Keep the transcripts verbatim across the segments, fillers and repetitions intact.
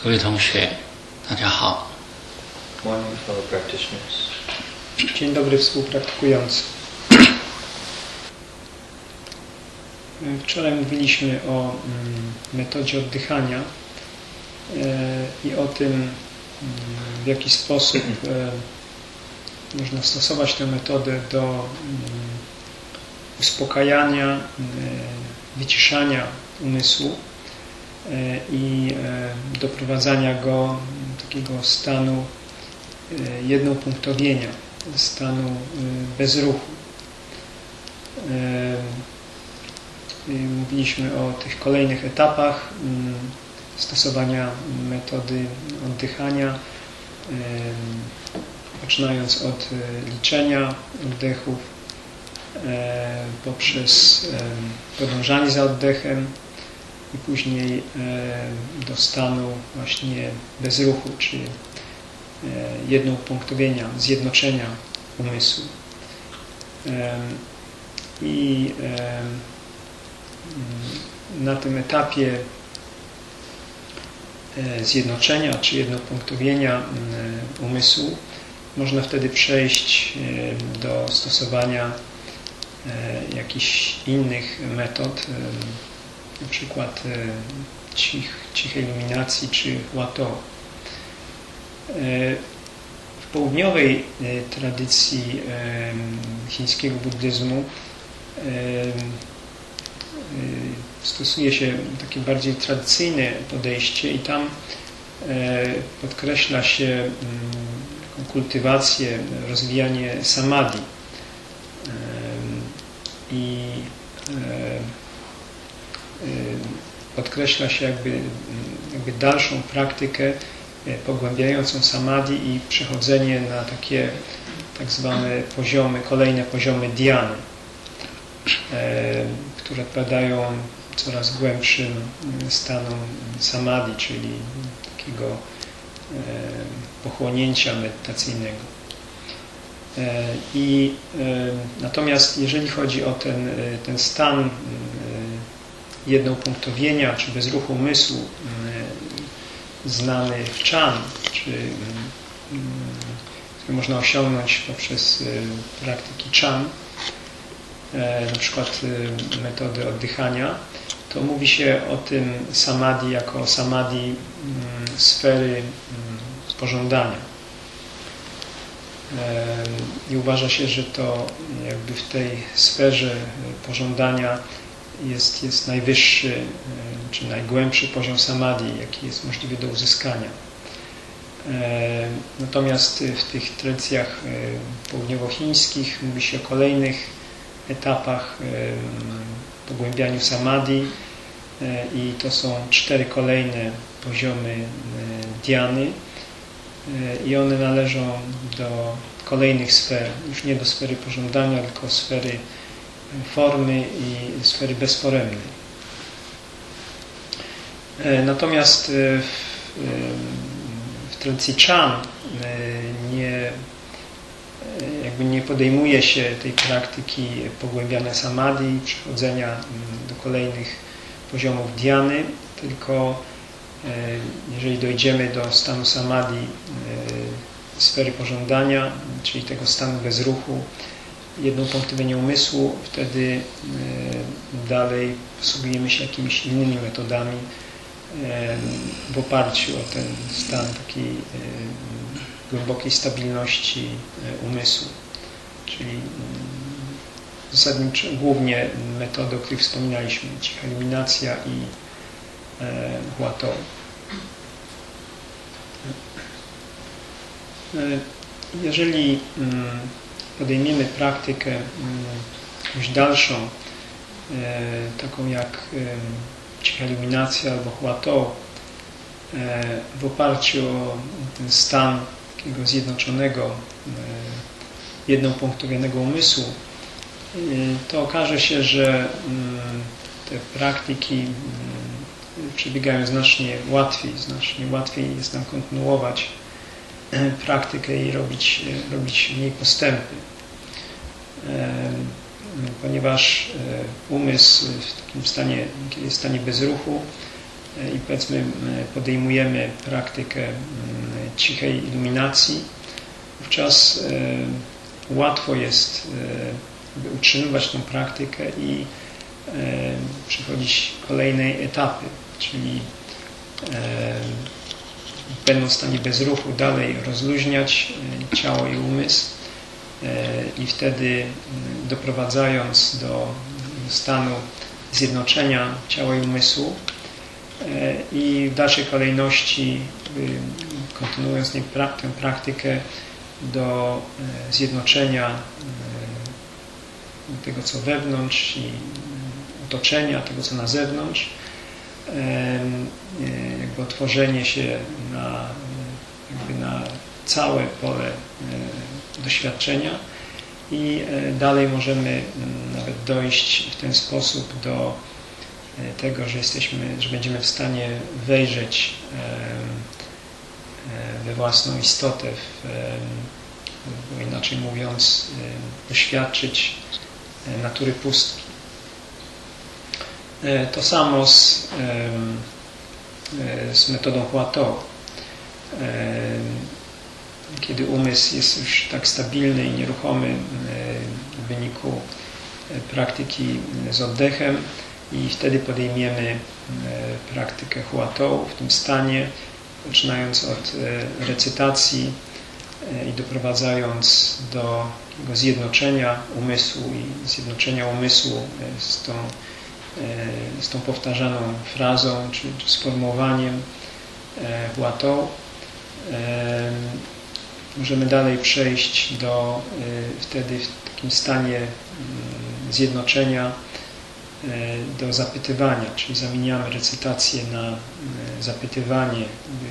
各位同学，大家好。 Morning, fellow practitioners. Dzień dobry współpraktykujący. Wczoraj mówiliśmy o metodzie oddychania i o tym, w jaki sposób można stosować tę metodę do uspokajania, wyciszania umysłu i doprowadzania go do takiego stanu jednopunktowienia, stanu bezruchu. Mówiliśmy o tych kolejnych etapach stosowania metody oddychania, poczynając od liczenia oddechów, poprzez podążanie za oddechem i później do stanu właśnie bezruchu, czyli jednopunktowienia, zjednoczenia umysłu. I na tym etapie zjednoczenia czy jednopunktowienia umysłu można wtedy przejść do stosowania jakichś innych metod, na przykład cich, cichej iluminacji czy Huatou. W południowej tradycji chińskiego buddyzmu stosuje się takie bardziej tradycyjne podejście i tam podkreśla się kultywację, rozwijanie samadhi i podkreśla się jakby, jakby dalszą praktykę pogłębiającą samadhi i przechodzenie na takie tak zwane poziomy, kolejne poziomy dhyany, które odpowiadają coraz głębszym stanom samadhi, czyli takiego pochłonięcia medytacyjnego. I natomiast jeżeli chodzi o ten, ten stan jednopunktowienia czy bezruchu umysłu znany w Chan, czy który można osiągnąć poprzez praktyki Chan, na przykład metody oddychania, to mówi się o tym samadhi jako samadhi sfery pożądania. I uważa się, że to jakby w tej sferze pożądania jest, jest najwyższy czy najgłębszy poziom samadhi, jaki jest możliwy do uzyskania. Natomiast w tych tradycjach południowochińskich mówi się o kolejnych etapach pogłębianiu samadhi i to są cztery kolejne poziomy dhyany i one należą do kolejnych sfer, już nie do sfery pożądania, tylko sfery formy i sfery bezforemnej. Natomiast w, w tradycji Chan nie, jakby nie podejmuje się tej praktyki pogłębiania samadhi, przechodzenia do kolejnych poziomów dhyany, tylko jeżeli dojdziemy do stanu samadhi sfery pożądania, czyli tego stanu bezruchu, jednopunktowienia umysłu, wtedy dalej posługujemy się jakimiś innymi metodami w oparciu o ten stan takiej głębokiej stabilności umysłu, czyli zasadniczo głównie metody, o których wspominaliśmy, cicha iluminacja i Huatou. Jeżeli podejmiemy praktykę jakąś dalszą, taką jak cicha iluminacja albo Huatou, w oparciu o ten stan takiego zjednoczonego, jednopunktowionego umysłu, to okaże się, że te praktyki przebiegają znacznie łatwiej, znacznie łatwiej jest nam kontynuować praktykę i robić, robić w niej postępy. Ponieważ umysł w takim stanie, kiedy jest w stanie bezruchu, i powiedzmy podejmujemy praktykę cichej iluminacji, wówczas łatwo jest utrzymywać tą praktykę i przechodzić kolejne etapy, czyli będąc w stanie bezruchu dalej rozluźniać ciało i umysł i wtedy doprowadzając do stanu zjednoczenia ciała i umysłu i w dalszej kolejności kontynuując tę praktykę do zjednoczenia tego, co wewnątrz i otoczenia, tego, co na zewnątrz, jakby otworzenie się na, jakby na całe pole doświadczenia i dalej możemy nawet dojść w ten sposób do tego, że jesteśmy, że będziemy w stanie wejrzeć we własną istotę, w, bo inaczej mówiąc, doświadczyć natury pustki. To samo z, z metodą Huatou. Kiedy umysł jest już tak stabilny i nieruchomy w wyniku praktyki z oddechem i wtedy podejmiemy praktykę Huatou w tym stanie, zaczynając od recytacji i doprowadzając do tego zjednoczenia umysłu i zjednoczenia umysłu z tą, z tą powtarzaną frazą czy, czy sformułowaniem Huatou. Możemy dalej przejść do wtedy w takim stanie zjednoczenia do zapytywania, czyli zamieniamy recytację na zapytywanie,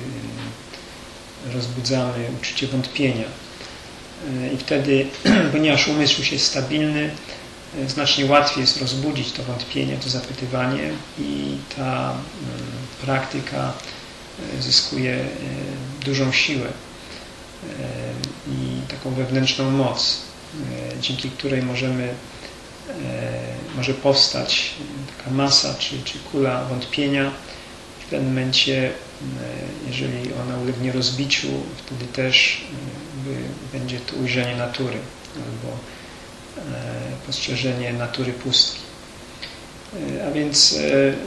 rozbudzamy uczucie wątpienia. I wtedy, ponieważ umysł już jest stabilny, znacznie łatwiej jest rozbudzić to wątpienie, to zapytywanie i ta praktyka zyskuje dużą siłę i taką wewnętrzną moc, dzięki której możemy, może powstać taka masa czy, czy kula wątpienia. W pewnym momencie, jeżeli ona ulegnie rozbiciu, wtedy też będzie to ujrzenie natury albo postrzeżenie natury pustki. A więc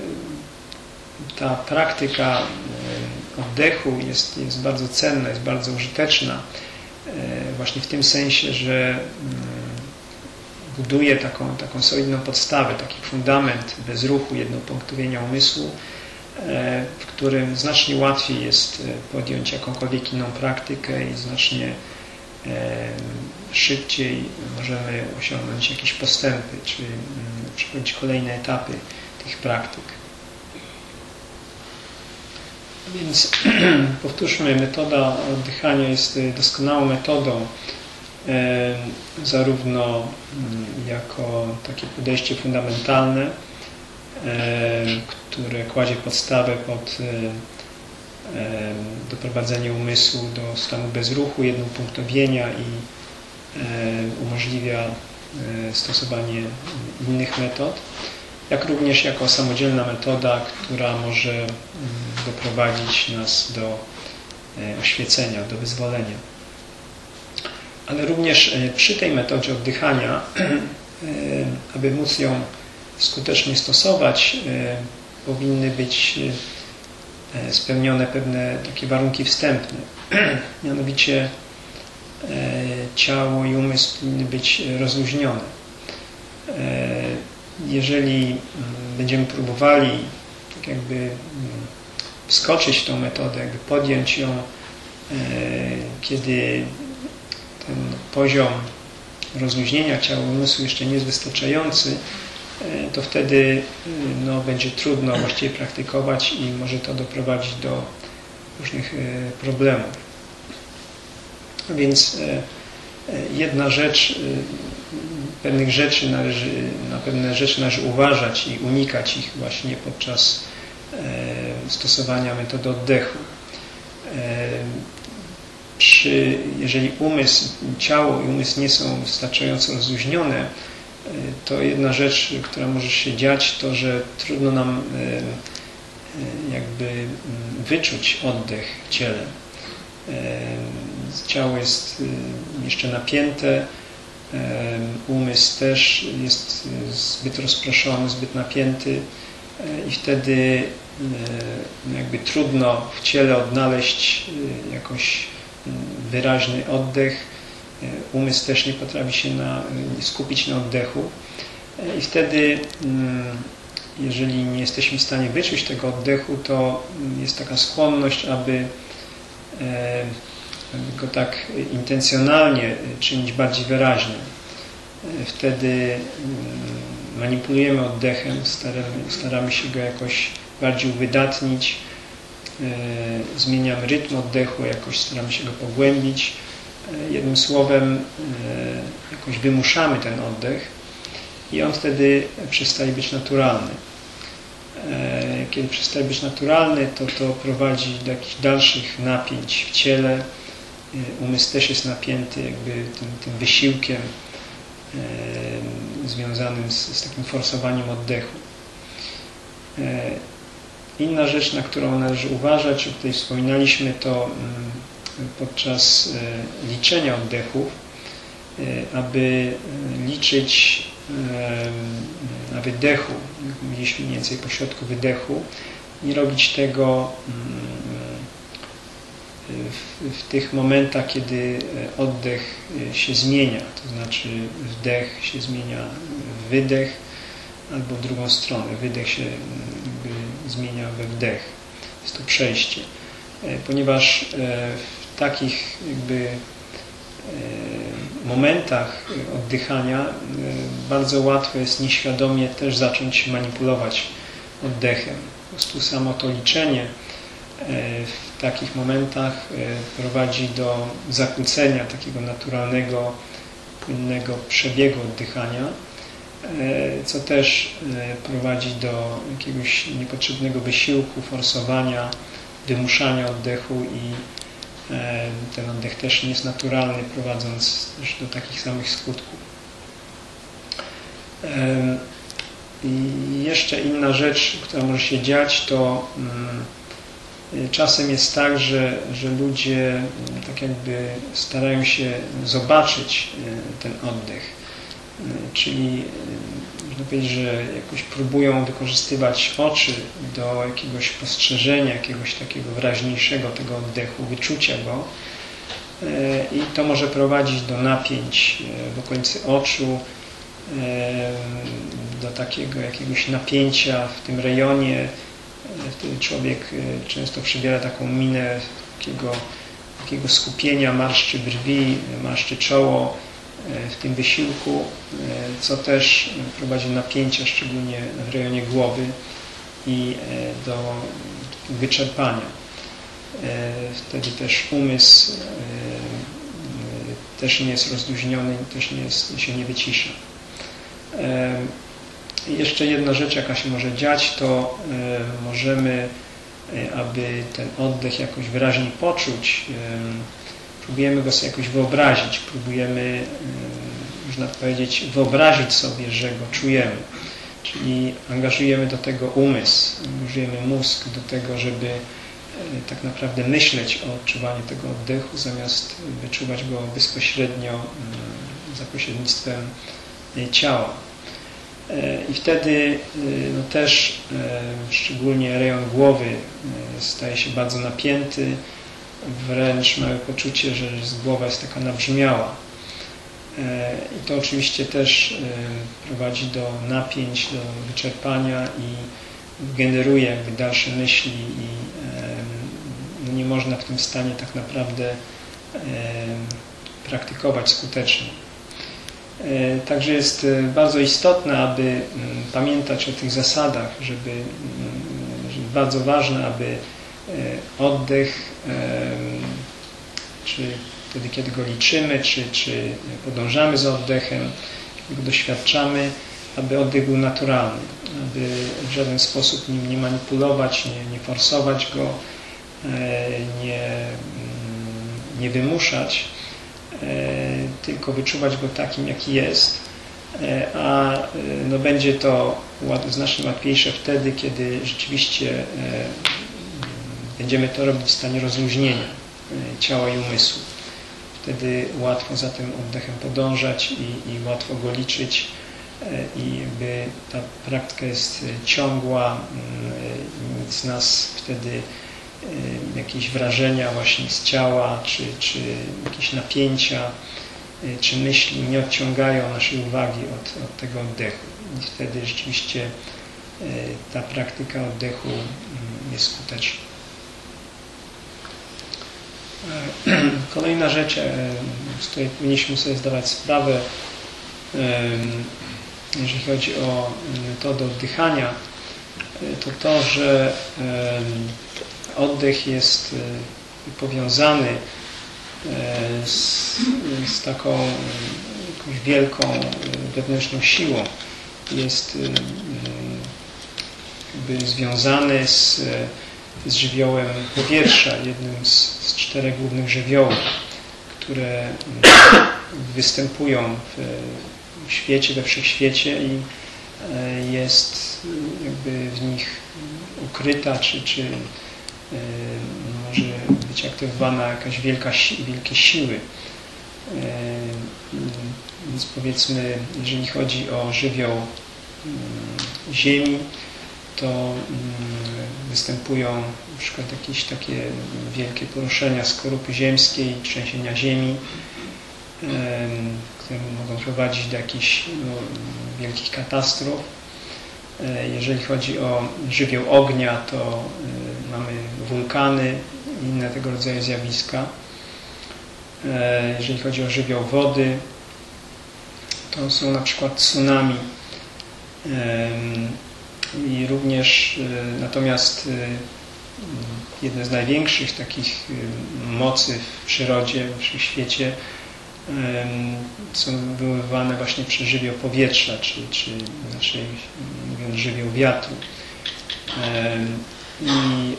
ta praktyka oddechu jest, jest bardzo cenna, jest bardzo użyteczna właśnie w tym sensie, że buduje taką, taką solidną podstawę, taki fundament bezruchu, jednopunktowienia umysłu, w którym znacznie łatwiej jest podjąć jakąkolwiek inną praktykę i znacznie szybciej możemy osiągnąć jakieś postępy, czy przechodzić kolejne etapy tych praktyk. Więc powtórzmy, metoda oddychania jest doskonałą metodą, zarówno jako takie podejście fundamentalne, które kładzie podstawę pod doprowadzenie umysłu do stanu bezruchu, jednopunktowienia i umożliwia stosowanie innych metod, jak również jako samodzielna metoda, która może doprowadzić nas do oświecenia, do wyzwolenia. Ale również przy tej metodzie oddychania, aby móc ją skutecznie stosować, powinny być spełnione pewne takie warunki wstępne. Mianowicie ciało i umysł powinny być rozluźnione. Jeżeli będziemy próbowali tak jakby wskoczyć w tą metodę, jakby podjąć ją, kiedy ten poziom rozluźnienia ciała i umysłu jeszcze nie jest wystarczający, to wtedy no, będzie trudno właściwie praktykować i może to doprowadzić do różnych problemów. Więc jedna rzecz, pewnych rzeczy należy, na pewne rzeczy należy uważać i unikać ich właśnie podczas stosowania metody oddechu. Przy, jeżeli umysł, ciało i umysł nie są wystarczająco rozluźnione, to jedna rzecz, która może się dziać, to że trudno nam jakby wyczuć oddech w ciele. Ciało jest jeszcze napięte, umysł też jest zbyt rozproszony, zbyt napięty i wtedy jakby trudno w ciele odnaleźć jakoś wyraźny oddech. Umysł też nie potrafi się na, skupić na oddechu i wtedy jeżeli nie jesteśmy w stanie wyczuć tego oddechu, to jest taka skłonność, aby go tak intencjonalnie czynić bardziej wyraźnym. Wtedy manipulujemy oddechem, staramy, staramy się go jakoś bardziej uwydatnić, zmieniamy rytm oddechu, jakoś staramy się go pogłębić. Jednym słowem jakoś wymuszamy ten oddech i on wtedy przestaje być naturalny. Kiedy przestaje być naturalny, to to prowadzi do jakichś dalszych napięć w ciele. Umysł też jest napięty jakby tym, tym wysiłkiem e, związanym z, z takim forsowaniem oddechu. E, inna rzecz, na którą należy uważać, o której wspominaliśmy, to m, podczas e, liczenia oddechów, e, aby liczyć e, na wydechu, jak mówiliśmy mniej więcej po środku wydechu, nie robić tego w, w tych momentach, kiedy oddech się zmienia, to znaczy wdech się zmienia w wydech albo w drugą stronę. Wydech się jakby zmienia we wdech. Jest to przejście. Ponieważ w takich jakby momentach oddychania bardzo łatwo jest nieświadomie też zacząć manipulować oddechem. Po prostu samo to liczenie w takich momentach prowadzi do zakłócenia takiego naturalnego, płynnego przebiegu oddychania, co też prowadzi do jakiegoś niepotrzebnego wysiłku, forsowania, wymuszania oddechu i ten oddech też nie jest naturalny, prowadząc też do takich samych skutków. I jeszcze inna rzecz, która może się dziać, to czasem jest tak, że, że ludzie tak jakby starają się zobaczyć ten oddech. Czyli można powiedzieć, że jakoś próbują wykorzystywać oczy do jakiegoś postrzeżenia, jakiegoś takiego wyraźniejszego tego oddechu, wyczucia go. I to może prowadzić do napięć w okolicy oczu, do takiego jakiegoś napięcia w tym rejonie. Wtedy człowiek często przybiera taką minę takiego, takiego skupienia, marszczy brwi, marszczy czoło w tym wysiłku, co też prowadzi do napięcia, szczególnie w rejonie głowy i do wyczerpania. Wtedy też umysł też nie jest rozluźniony, też nie jest, się nie wycisza. I jeszcze jedna rzecz, jaka się może dziać, to możemy, aby ten oddech jakoś wyraźnie poczuć, próbujemy go sobie jakoś wyobrazić, próbujemy, można powiedzieć, wyobrazić sobie, że go czujemy. Czyli angażujemy do tego umysł, angażujemy mózg do tego, żeby tak naprawdę myśleć o odczuwaniu tego oddechu, zamiast wyczuwać go bezpośrednio za pośrednictwem ciała. I wtedy no też szczególnie rejon głowy staje się bardzo napięty, wręcz mamy poczucie, że głowa jest taka nabrzmiała. I to oczywiście też prowadzi do napięć, do wyczerpania i generuje jakby dalsze myśli i no nie można w tym stanie tak naprawdę praktykować skutecznie. Także jest bardzo istotne, aby pamiętać o tych zasadach, żeby, żeby bardzo ważne, aby oddech, czy wtedy, kiedy go liczymy, czy, czy podążamy za oddechem, go doświadczamy, aby oddech był naturalny, aby w żaden sposób nim nie manipulować, nie, nie forsować go, nie, nie wymuszać, tylko wyczuwać go takim, jaki jest a no, będzie to znacznie łatwiejsze wtedy, kiedy rzeczywiście będziemy to robić w stanie rozluźnienia ciała i umysłu. Wtedy łatwo za tym oddechem podążać i, i łatwo go liczyć i jakby ta praktyka jest ciągła, nic z nas wtedy jakieś wrażenia właśnie z ciała, czy, czy jakieś napięcia, czy myśli nie odciągają naszej uwagi od, od tego oddechu. I wtedy rzeczywiście ta praktyka oddechu jest skuteczna. Kolejna rzecz, z której powinniśmy sobie zdawać sprawę, jeżeli chodzi o metodę oddychania, to to, że oddech jest powiązany z, z taką jakąś wielką wewnętrzną siłą. Jest jakby związany z, z żywiołem powietrza, jednym z, z czterech głównych żywiołów, które występują w, w świecie, we wszechświecie i jest jakby w nich ukryta, czy, czy może być aktywowana jakaś wielka, wielkie siły. Więc powiedzmy, jeżeli chodzi o żywioł Ziemi, to występują na przykład jakieś takie wielkie poruszenia skorupy ziemskiej, trzęsienia ziemi, które mogą prowadzić do jakichś no, wielkich katastrof. Jeżeli chodzi o żywioł ognia, to mamy wulkany i inne tego rodzaju zjawiska. Jeżeli chodzi o żywioł wody, to są na przykład tsunami. I również natomiast jedne z największych takich mocy w przyrodzie, w wszechświecie są wywoływane właśnie przez żywioł powietrza, czy, czy inaczej mówiąc żywioł wiatru. I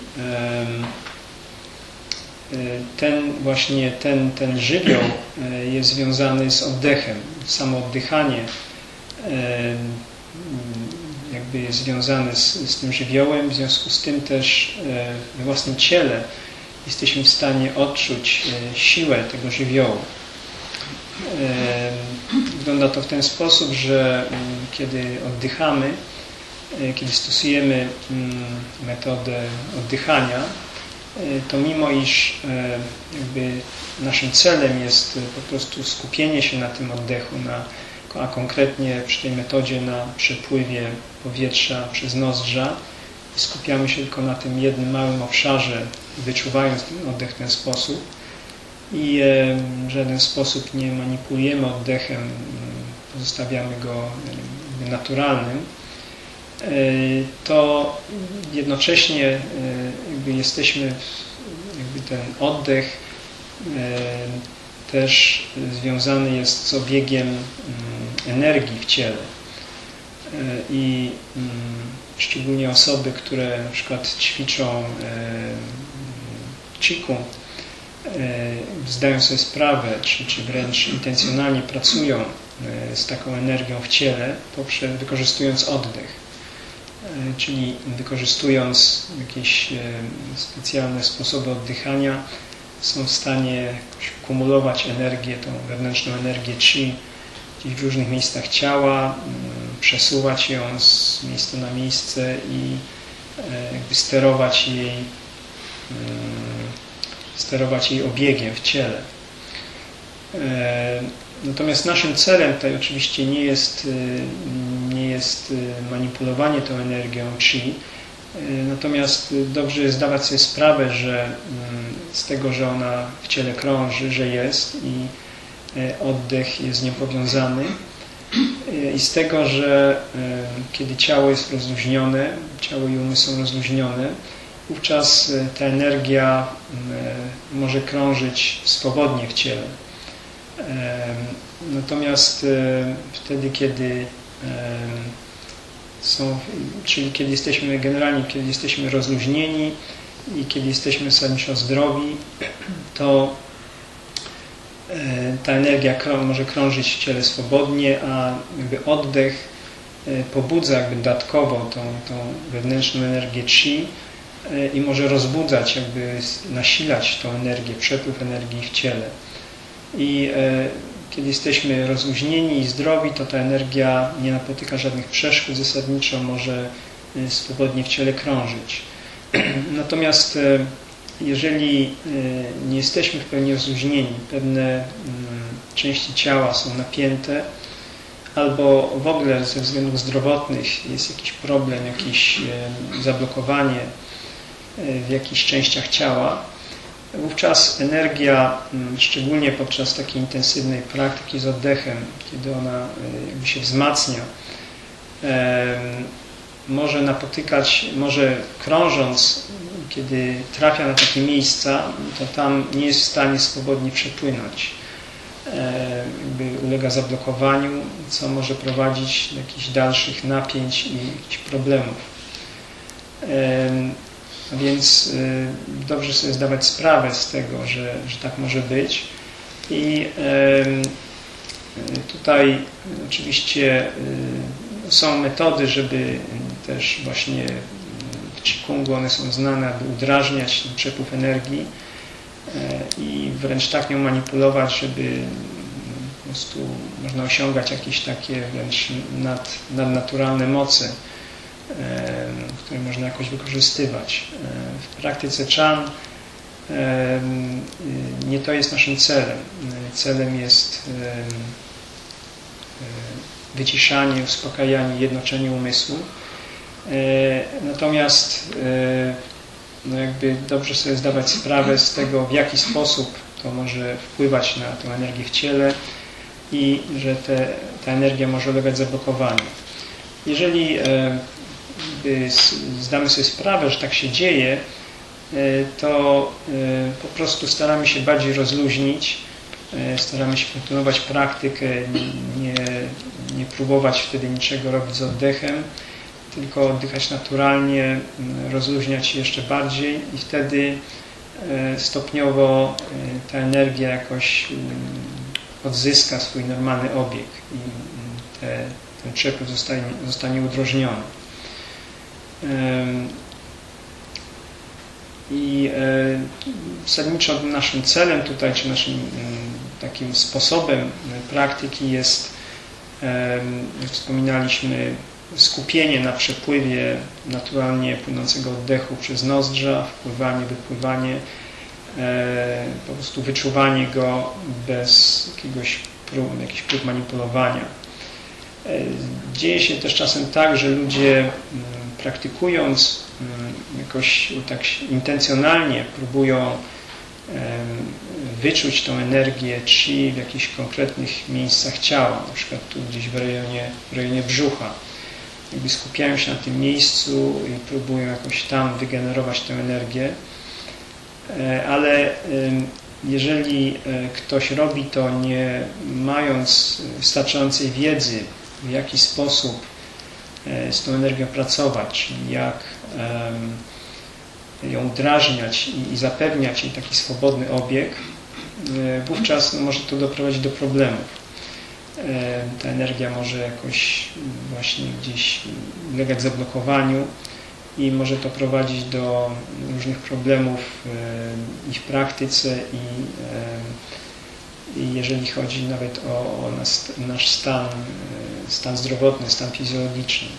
ten właśnie ten, ten żywioł jest związany z oddechem. Samo oddychanie jakby jest związane z, z tym żywiołem, w związku z tym też we własnym ciele jesteśmy w stanie odczuć siłę tego żywiołu. Wygląda to w ten sposób, że kiedy oddychamy, kiedy stosujemy metodę oddychania, to mimo iż jakby naszym celem jest po prostu skupienie się na tym oddechu, na, a konkretnie przy tej metodzie na przepływie powietrza przez nozdrza, skupiamy się tylko na tym jednym małym obszarze, wyczuwając ten oddech w ten sposób i w żaden sposób nie manipulujemy oddechem, pozostawiamy go naturalnym, to jednocześnie jakby jesteśmy, jakby ten oddech też związany jest z obiegiem energii w ciele. I szczególnie osoby, które na przykład ćwiczą Qigong, zdają sobie sprawę, czy, czy wręcz intencjonalnie pracują z taką energią w ciele, poprzez, wykorzystując oddech. Czyli wykorzystując jakieś specjalne sposoby oddychania, są w stanie kumulować energię, tą wewnętrzną energię Qi gdzieś w różnych miejscach ciała, przesuwać ją z miejsca na miejsce i jakby sterować jej, sterować jej obiegiem w ciele. Natomiast naszym celem tutaj oczywiście nie jest, nie jest manipulowanie tą energią Qi, natomiast dobrze jest zdawać sobie sprawę, że z tego, że ona w ciele krąży, że jest i oddech jest z nią powiązany i z tego, że kiedy ciało jest rozluźnione, ciało i umysł są rozluźnione, wówczas ta energia może krążyć swobodnie w ciele. Natomiast wtedy, kiedy są, czyli kiedy jesteśmy generalnie, kiedy jesteśmy rozluźnieni i kiedy jesteśmy zasadniczo zdrowi, to ta energia może krążyć w ciele swobodnie, a jakby oddech pobudza jakby dodatkowo tą, tą wewnętrzną energię chi i może rozbudzać, jakby nasilać tą energię, przepływ energii w ciele. I kiedy jesteśmy rozluźnieni i zdrowi, to ta energia nie napotyka żadnych przeszkód, zasadniczo może swobodnie w ciele krążyć. Natomiast jeżeli nie jesteśmy w pełni rozluźnieni, pewne części ciała są napięte, albo w ogóle ze względów zdrowotnych jest jakiś problem, jakieś zablokowanie w jakichś częściach ciała, wówczas energia, szczególnie podczas takiej intensywnej praktyki z oddechem, kiedy ona jakby się wzmacnia, może napotykać, może krążąc, kiedy trafia na takie miejsca, to tam nie jest w stanie swobodnie przepłynąć. Jakby ulega zablokowaniu, co może prowadzić do jakichś dalszych napięć i jakichś problemów. A więc dobrze sobie zdawać sprawę z tego, że, że tak może być. I tutaj oczywiście są metody, żeby też właśnie w Qigongu one są znane, aby udrażniać ten przepływ energii i wręcz tak nią manipulować, żeby po prostu można osiągać jakieś takie wręcz nad, nadnaturalne moce, które można jakoś wykorzystywać. W praktyce Chan nie to jest naszym celem. Celem jest wyciszanie, uspokajanie, jednoczenie umysłu. Natomiast no jakby dobrze sobie zdawać sprawę z tego, w jaki sposób to może wpływać na tę energię w ciele i że te, ta energia może ulegać zablokowaniu. Jeżeli zdamy sobie sprawę, że tak się dzieje, to po prostu staramy się bardziej rozluźnić, staramy się kontynuować praktykę, nie, nie próbować wtedy niczego robić z oddechem, tylko oddychać naturalnie, rozluźniać się jeszcze bardziej i wtedy stopniowo ta energia jakoś odzyska swój normalny obieg i te, ten przepływ zostanie, zostanie udrożniony. I zasadniczo naszym celem tutaj, czy naszym takim sposobem praktyki jest, jak wspominaliśmy, skupienie na przepływie naturalnie płynącego oddechu przez nozdrza, wpływanie, wypływanie, po prostu wyczuwanie go bez jakiegoś prób, jakichś prób manipulowania. Dzieje się też czasem tak, że ludzie praktykując jakoś tak intencjonalnie próbują wyczuć tą energię chi w jakichś konkretnych miejscach ciała, na przykład tu gdzieś w rejonie, w rejonie brzucha. Jakby skupiają się na tym miejscu i próbują jakoś tam wygenerować tę energię, ale jeżeli ktoś robi to nie mając wystarczającej wiedzy, w jaki sposób z tą energią pracować, czyli jak ją udrażniać i zapewniać jej taki swobodny obieg, wówczas no, może to doprowadzić do problemów. Ta energia może jakoś właśnie gdzieś ulegać zablokowaniu i może to prowadzić do różnych problemów i w praktyce, i, i jeżeli chodzi nawet o, o nas, nasz stan, stan zdrowotny, stan fizjologiczny.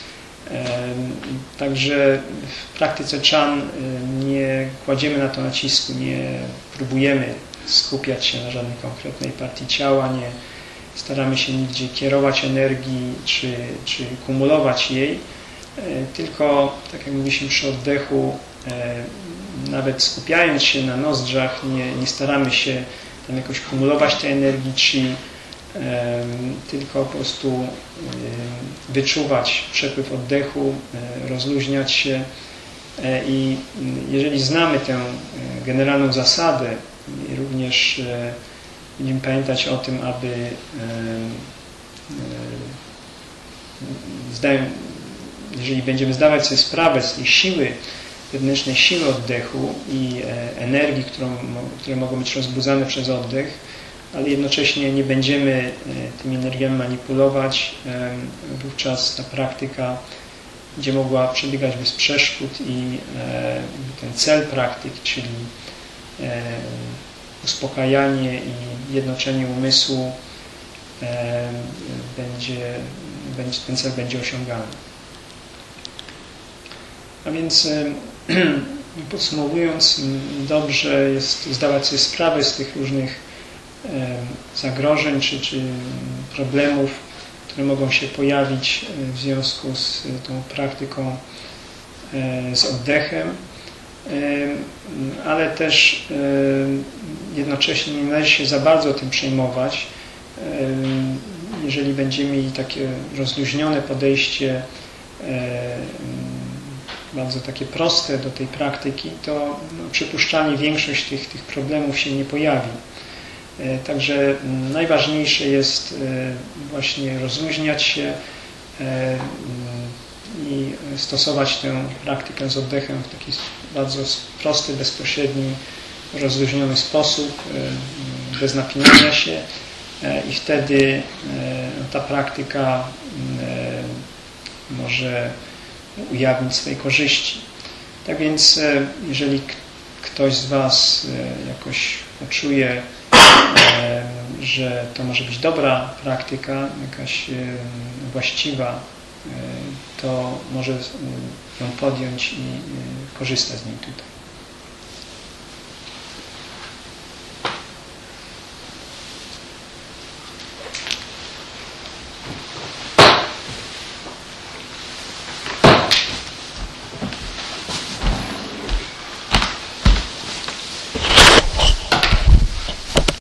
Także w praktyce Chan nie kładziemy na to nacisku, nie próbujemy skupiać się na żadnej konkretnej partii ciała, nie staramy się nigdzie kierować energii czy, czy kumulować jej, tylko, tak jak mówiliśmy przy oddechu, nawet skupiając się na nozdrzach, nie, nie staramy się tam jakoś kumulować tej energii, czy tylko po prostu wyczuwać przepływ oddechu, rozluźniać się i jeżeli znamy tę generalną zasadę i również będziemy pamiętać o tym, aby zdają, jeżeli będziemy zdawać sobie sprawę z tej siły, wewnętrznej siły oddechu i energii, którą, które mogą być rozbudzane przez oddech, ale jednocześnie nie będziemy tymi energiami manipulować. Wówczas ta praktyka będzie mogła przebiegać bez przeszkód i ten cel praktyki, czyli uspokajanie i jednoczenie umysłu, będzie, będzie, ten cel będzie osiągany. A więc podsumowując, dobrze jest zdawać sobie sprawę z tych różnych zagrożeń czy, czy problemów, które mogą się pojawić w związku z tą praktyką z oddechem, ale też jednocześnie nie należy się za bardzo tym przejmować. Jeżeli będziemy mieli takie rozluźnione podejście, bardzo takie proste do tej praktyki, to no, przypuszczalnie większość tych, tych problemów się nie pojawi. Także najważniejsze jest właśnie rozluźniać się i stosować tę praktykę z oddechem w taki bardzo prosty, bezpośredni, rozluźniony sposób, bez napinania się, i wtedy ta praktyka może ujawnić swoje korzyści. Tak więc jeżeli ktoś z Was jakoś poczuje, że to może być dobra praktyka, jakaś właściwa, to może ją podjąć i korzystać z niej tutaj.